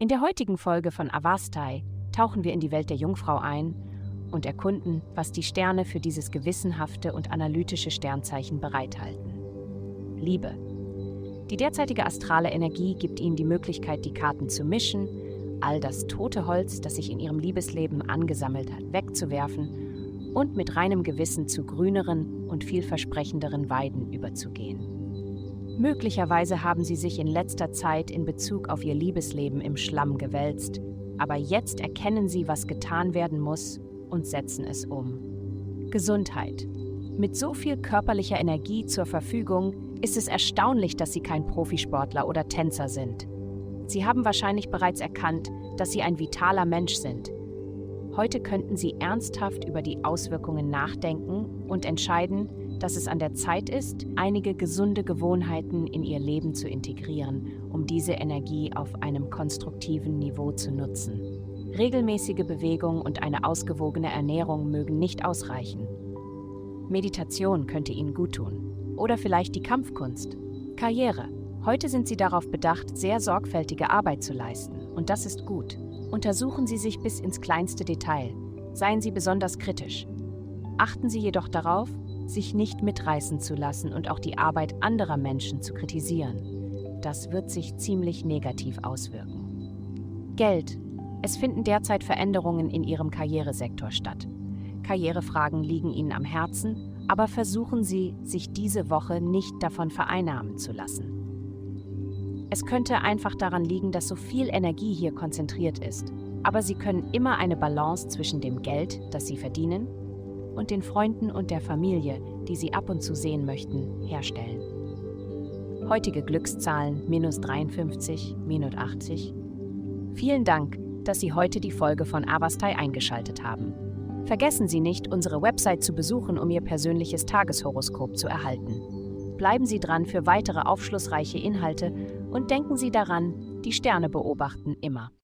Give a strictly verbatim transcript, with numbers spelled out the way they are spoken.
In der heutigen Folge von Avastai tauchen wir in die Welt der Jungfrau ein und erkunden, was die Sterne für dieses gewissenhafte und analytische Sternzeichen bereithalten. Liebe. Die derzeitige astrale Energie gibt Ihnen die Möglichkeit, die Karten zu mischen, all das tote Holz, das sich in Ihrem Liebesleben angesammelt hat, wegzuwerfen und mit reinem Gewissen zu grüneren und vielversprechenderen Weiden überzugehen. Möglicherweise haben Sie sich in letzter Zeit in Bezug auf Ihr Liebesleben im Schlamm gewälzt, aber jetzt erkennen Sie, was getan werden muss und setzen es um. Gesundheit. Mit so viel körperlicher Energie zur Verfügung ist es erstaunlich, dass Sie kein Profisportler oder Tänzer sind. Sie haben wahrscheinlich bereits erkannt, dass Sie ein vitaler Mensch sind. Heute könnten Sie ernsthaft über die Auswirkungen nachdenken und entscheiden, dass es an der Zeit ist, einige gesunde Gewohnheiten in Ihr Leben zu integrieren, um diese Energie auf einem konstruktiven Niveau zu nutzen. Regelmäßige Bewegung und eine ausgewogene Ernährung mögen nicht ausreichen. Meditation könnte Ihnen guttun. Oder vielleicht die Kampfkunst. Karriere. Heute sind Sie darauf bedacht, sehr sorgfältige Arbeit zu leisten. Und das ist gut. Untersuchen Sie sich bis ins kleinste Detail. Seien Sie besonders kritisch. Achten Sie jedoch darauf, sich nicht mitreißen zu lassen und auch die Arbeit anderer Menschen zu kritisieren. Das wird sich ziemlich negativ auswirken. Geld. Es finden derzeit Veränderungen in Ihrem Karrieresektor statt. Karrierefragen liegen Ihnen am Herzen, aber versuchen Sie, sich diese Woche nicht davon vereinnahmen zu lassen. Es könnte einfach daran liegen, dass so viel Energie hier konzentriert ist, aber Sie können immer eine Balance zwischen dem Geld, das Sie verdienen, und den Freunden und der Familie, die Sie ab und zu sehen möchten, herstellen. Heutige Glückszahlen minus dreiundfünfzig, minus achtzig. Vielen Dank, dass Sie heute die Folge von Avastai eingeschaltet haben. Vergessen Sie nicht, unsere Website zu besuchen, um Ihr persönliches Tageshoroskop zu erhalten. Bleiben Sie dran für weitere aufschlussreiche Inhalte und denken Sie daran, die Sterne beobachten immer.